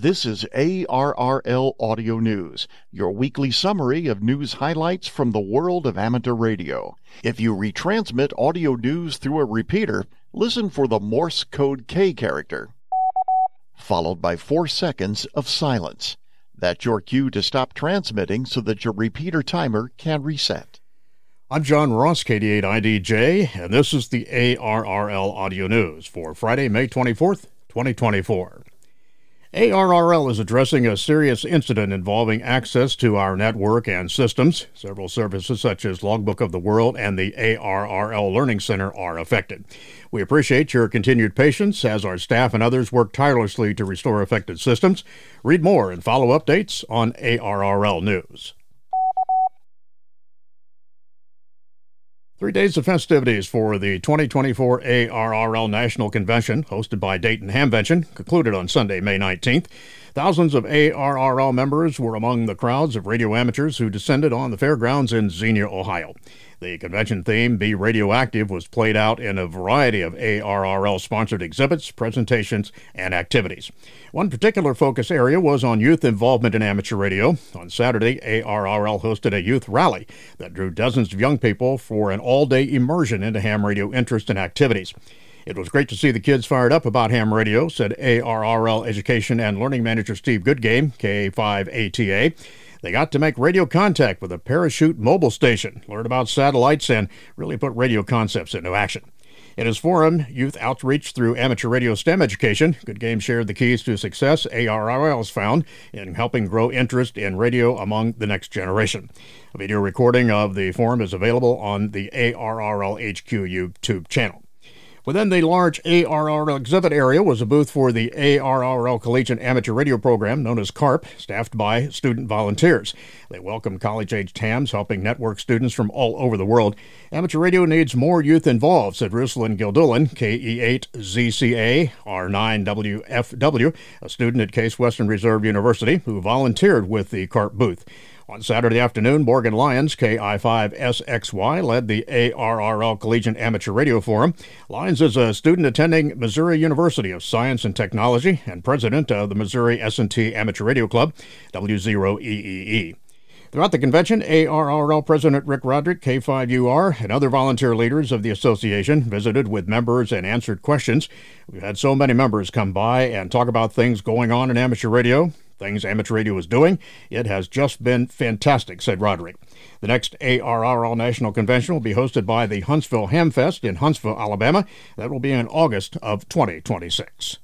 This is ARRL Audio News, your weekly summary of news highlights from the world of amateur radio. If you retransmit audio news through a repeater, listen for the Morse code K character, followed by 4 seconds of silence. That's your cue to stop transmitting so that your repeater timer can reset. I'm John Ross, KD8IDJ, and this is the ARRL Audio News for Friday, May 24th, 2024. ARRL is addressing a serious incident involving access to our network and systems. Several services such as Logbook of the World and the ARRL Learning Center are affected. We appreciate your continued patience as our staff and others work tirelessly to restore affected systems. Read more and follow updates on ARRL News. 3 days of festivities for the 2024 ARRL National Convention, hosted by Dayton Hamvention, concluded on Sunday, May 19th. Thousands of ARRL members were among the crowds of radio amateurs who descended on the fairgrounds in Xenia, Ohio. The convention theme, Be Radioactive, was played out in a variety of ARRL-sponsored exhibits, presentations, and activities. One particular focus area was on youth involvement in amateur radio. On Saturday, ARRL hosted a youth rally that drew dozens of young people for an all-day immersion into ham radio interest and activities. It was great to see the kids fired up about ham radio, said ARRL Education and Learning Manager Steve Goodgame, KA5ATA. They got to make radio contact with a Parachute mobile station, learn about satellites, and really put radio concepts into action. In his forum, Youth Outreach Through Amateur Radio STEM Education, Goodgame shared the keys to success ARRL has found in helping grow interest in radio among the next generation. A video recording of the forum is available on the ARRL HQ YouTube channel. Within the large ARRL exhibit area was a booth for the ARRL Collegiate Amateur Radio Program, known as CARP, staffed by student volunteers. They welcome college-aged hams, helping network students from all over the world. Amateur radio needs more youth involved, said Ruslan Gildullin, KE8ZCA R9WFW, a student at Case Western Reserve University, who volunteered with the CARP booth. On Saturday afternoon, Morgan Lyons, KI5SXY, led the ARRL Collegiate Amateur Radio Forum. Lyons is a student attending Missouri University of Science and Technology and president of the Missouri S&T Amateur Radio Club, W0EEE. Throughout the convention, ARRL President Rick Roderick, K5UR, and other volunteer leaders of the association visited with members and answered questions. We've had so many members come by and talk about things going on in amateur radio, things amateur radio is doing. It has just been fantastic, said Roderick. The next ARRL National Convention will be hosted by the Huntsville Hamfest in Huntsville, Alabama. That will be in August of 2026.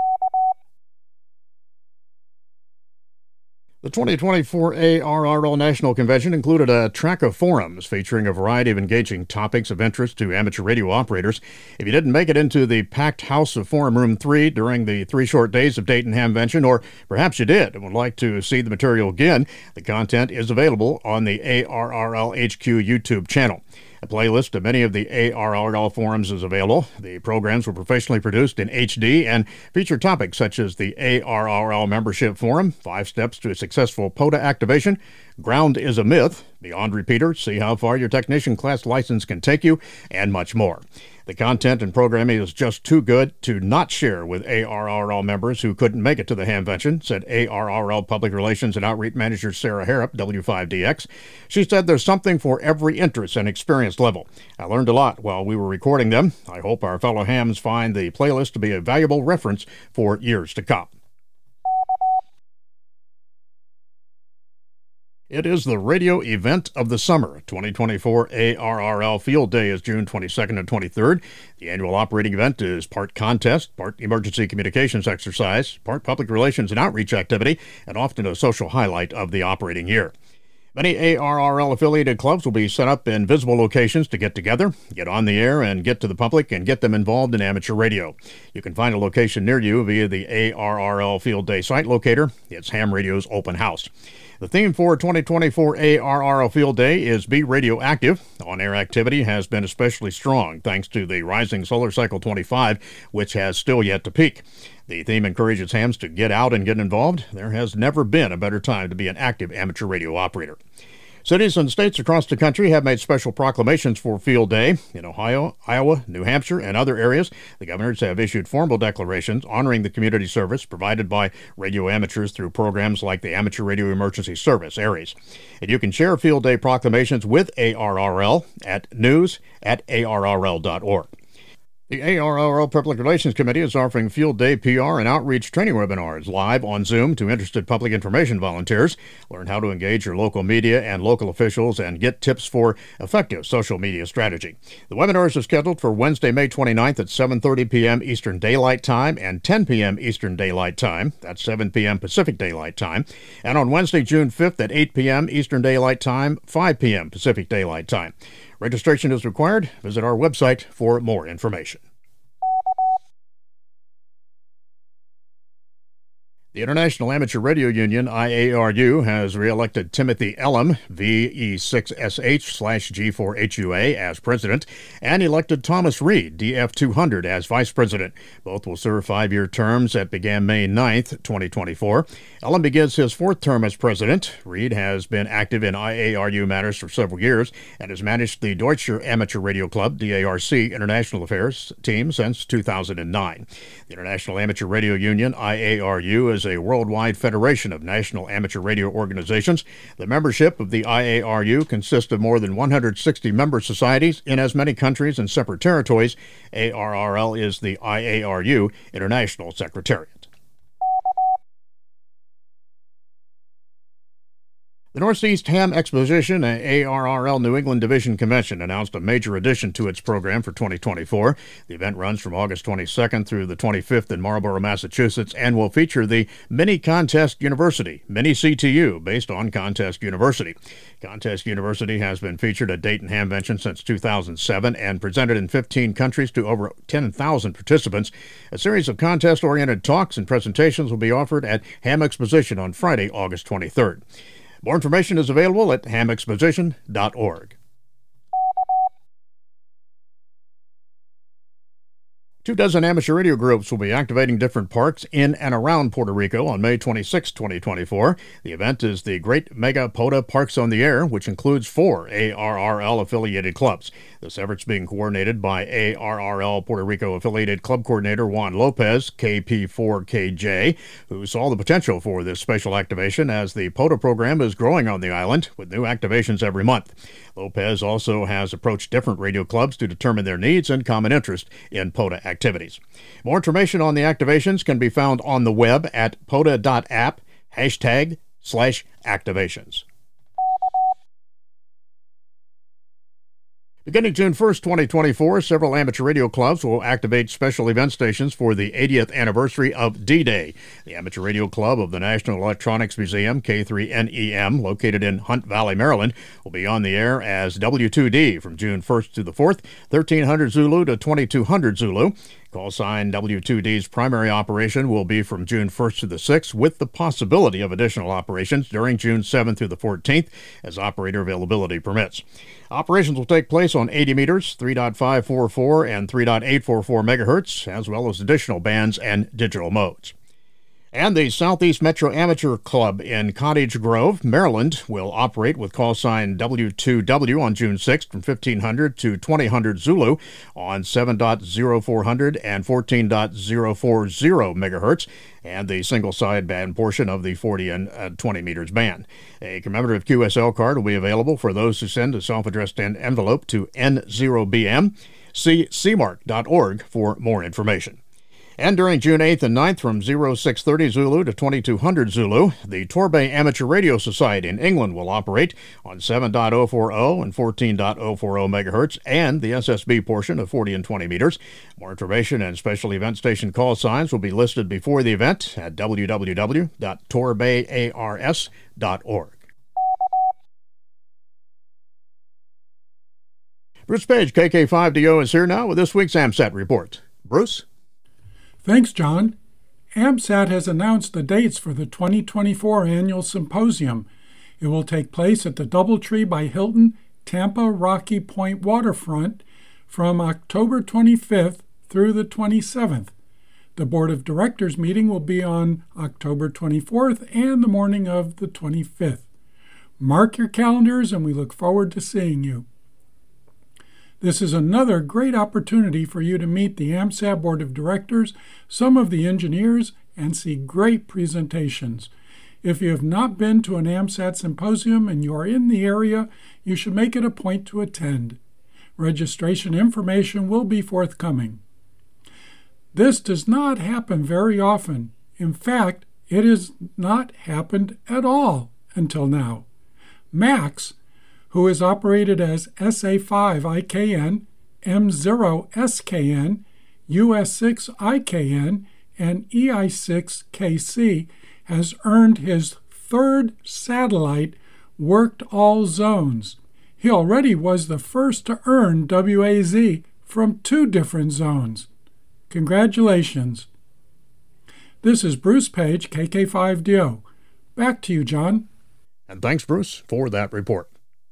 The 2024 ARRL National Convention included a track of forums featuring a variety of engaging topics of interest to amateur radio operators. If you didn't make it into the packed house of Forum Room 3 during the 3 short days of Dayton Hamvention, or perhaps you did and would like to see the material again, the content is available on the ARRL HQ YouTube channel. A playlist of many of the ARRL forums is available. The programs were professionally produced in HD and feature topics such as the ARRL Membership Forum, 5 Steps to a Successful POTA Activation, Ground is a Myth, Beyond Repeater, See How Far Your Technician Class License Can Take You, and much more. The content and programming is just too good to not share with ARRL members who couldn't make it to the Hamvention, said ARRL Public Relations and Outreach Manager Sarah Harrop, W5DX. She said there's something for every interest and experience level. I learned a lot while we were recording them. I hope our fellow hams find the playlist to be a valuable reference for years to come. It is the radio event of the summer. 2024 ARRL Field Day is June 22nd and 23rd. The annual operating event is part contest, part emergency communications exercise, part public relations and outreach activity, and often a social highlight of the operating year. Many ARRL-affiliated clubs will be set up in visible locations to get together, get on the air, and get to the public and get them involved in amateur radio. You can find a location near you via the ARRL Field Day site locator. It's Ham Radio's Open House. The theme for 2024 ARRL Field Day is Be Radioactive. On-air activity has been especially strong thanks to the rising solar cycle 25, which has still yet to peak. The theme encourages hams to get out and get involved. There has never been a better time to be an active amateur radio operator. Cities and states across the country have made special proclamations for Field Day. In Ohio, Iowa, New Hampshire, and other areas, the governors have issued formal declarations honoring the community service provided by radio amateurs through programs like the Amateur Radio Emergency Service, ARES. And you can share Field Day proclamations with ARRL at news@arrl.org. The ARRL Public Relations Committee is offering Field Day PR and outreach training webinars live on Zoom to interested public information volunteers. Learn how to engage your local media and local officials and get tips for effective social media strategy. The webinars are scheduled for Wednesday, May 29th at 7:30 p.m. Eastern Daylight Time and 10 p.m. Eastern Daylight Time. That's 7 p.m. Pacific Daylight Time. And on Wednesday, June 5th at 8 p.m. Eastern Daylight Time, 5 p.m. Pacific Daylight Time. Registration is required. Visit our website for more information. The International Amateur Radio Union, IARU, has re-elected Timothy Elam, VE6SH/G4HUA, as president, and elected Thomas Reed, DF200, as vice president. Both will serve 5-year terms that began May 9th, 2024. Elam begins his 4th term as president. Reed has been active in IARU matters for several years and has managed the Deutsche Amateur Radio Club, DARC, International Affairs team since 2009. The International Amateur Radio Union, IARU, is a worldwide federation of national amateur radio organizations. The membership of the IARU consists of more than 160 member societies in as many countries and separate territories. ARRL is the IARU International Secretariat. The Northeast Ham Exposition and ARRL New England Division Convention announced a major addition to its program for 2024. The event runs from August 22nd through the 25th in Marlborough, Massachusetts, and will feature the Mini Contest University, Mini CTU, based on Contest University. Contest University has been featured at Dayton Hamvention since 2007 and presented in 15 countries to over 10,000 participants. A series of contest-oriented talks and presentations will be offered at Ham Exposition on Friday, August 23rd. More information is available at hamexposition.org. 24 amateur radio groups will be activating different parks in and around Puerto Rico on May 26, 2024. The event is the Great Mega POTA Parks on the Air, which includes 4 ARRL-affiliated clubs. This effort's being coordinated by ARRL Puerto Rico-affiliated club coordinator Juan Lopez, KP4KJ, who saw the potential for this special activation as the POTA program is growing on the island with new activations every month. Lopez also has approached different radio clubs to determine their needs and common interest in POTA activities. More information on the activations can be found on the web at POTA.app, #/activations. Beginning June 1st, 2024, several amateur radio clubs will activate special event stations for the 80th anniversary of D-Day. The Amateur Radio Club of the National Electronics Museum, K3NEM, located in Hunt Valley, Maryland, will be on the air as W2D from June 1st to the 4th, 1300 Zulu to 2200 Zulu. Call sign W2D's primary operation will be from June 1st to the 6th, with the possibility of additional operations during June 7th through the 14th, as operator availability permits. Operations will take place on 80 meters, 3.544 and 3.844 megahertz, as well as additional bands and digital modes. And the Southeast Metro Amateur Club in Cottage Grove, Maryland, will operate with call sign W2W on June 6th from 1500 to 2000 Zulu on 7.0400 and 14.040 megahertz, and the single sideband portion of the 40 and 20 meters band. A commemorative QSL card will be available for those who send a self-addressed envelope to N0BM. See cmark.org for more information. And during June 8th and 9th from 0630 Zulu to 2200 Zulu, the Torbay Amateur Radio Society in England will operate on 7.040 and 14.040 megahertz and the SSB portion of 40 and 20 meters. More information and special event station call signs will be listed before the event at www.torbayars.org. Bruce Page, KK5DO, is here now with this week's AMSAT report. Bruce? Thanks, John. AMSAT has announced the dates for the 2024 annual symposium. It will take place at the Doubletree by Hilton, Tampa Rocky Point waterfront from October 25th through the 27th. The Board of Directors meeting will be on October 24th and the morning of the 25th. Mark your calendars, and we look forward to seeing you. This is another great opportunity for you to meet the AMSAT Board of Directors, some of the engineers, and see great presentations. If you have not been to an AMSAT symposium and you are in the area, you should make it a point to attend. Registration information will be forthcoming. This does not happen very often. In fact, it has not happened at all until now. MAX, who is operated as SA5IKN, M0SKN, US6IKN, and EI6KC, has earned his third satellite worked all zones. He already was the first to earn WAZ from 2 different zones. Congratulations. This is Bruce Page, KK5DO. Back to you, John. And thanks, Bruce, for that report.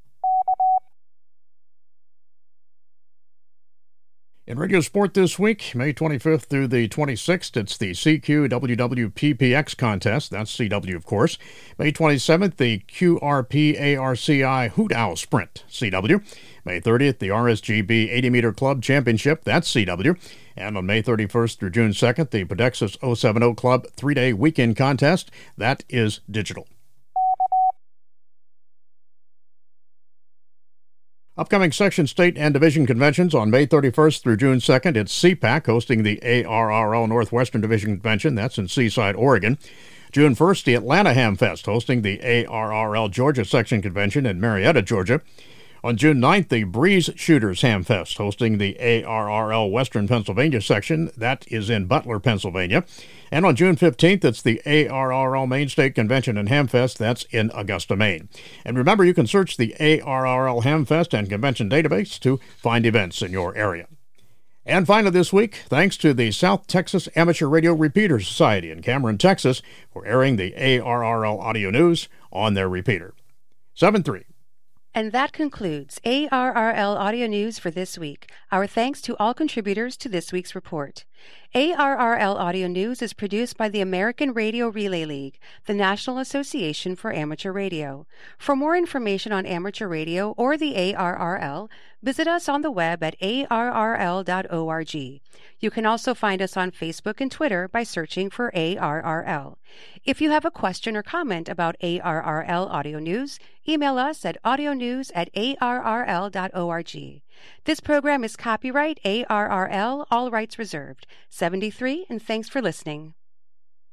In radio sport this week, May 25th through the 26th, it's the CQ-WWPPX contest. That's CW, of course. May 27th, the QRP-ARCI Hoot Owl Sprint, CW. May 30th, the RSGB 80-meter Club Championship, that's CW. And on May 31st through June 2nd, the Pedexus 070 Club 3-day weekend contest, that is digital. Upcoming section, state, and division conventions on May 31st through June 2nd. It's CPAC hosting the ARRL Northwestern Division Convention. That's in Seaside, Oregon. June 1st, the Atlanta Hamfest hosting the ARRL Georgia Section Convention in Marietta, Georgia. On June 9th, the Breeze Shooters Hamfest hosting the ARRL Western Pennsylvania Section. That is in Butler, Pennsylvania. And on June 15th, it's the ARRL Main State Convention and Hamfest. That's in Augusta, Maine. And remember, you can search the ARRL Hamfest and Convention database to find events in your area. And finally this week, thanks to the South Texas Amateur Radio Repeater Society in Cameron, Texas, for airing the ARRL audio news on their repeater. 7-3. And that concludes ARRL Audio News for this week. Our thanks to all contributors to this week's report. ARRL Audio News is produced by the American Radio Relay League, the National Association for Amateur Radio. For more information on amateur radio or the ARRL, visit us on the web at arrl.org. You can also find us on Facebook and Twitter by searching for ARRL. If you have a question or comment about ARRL Audio News, email us at audionews@arrl.org. This program is copyright ARRL, all rights reserved. 73, and thanks for listening.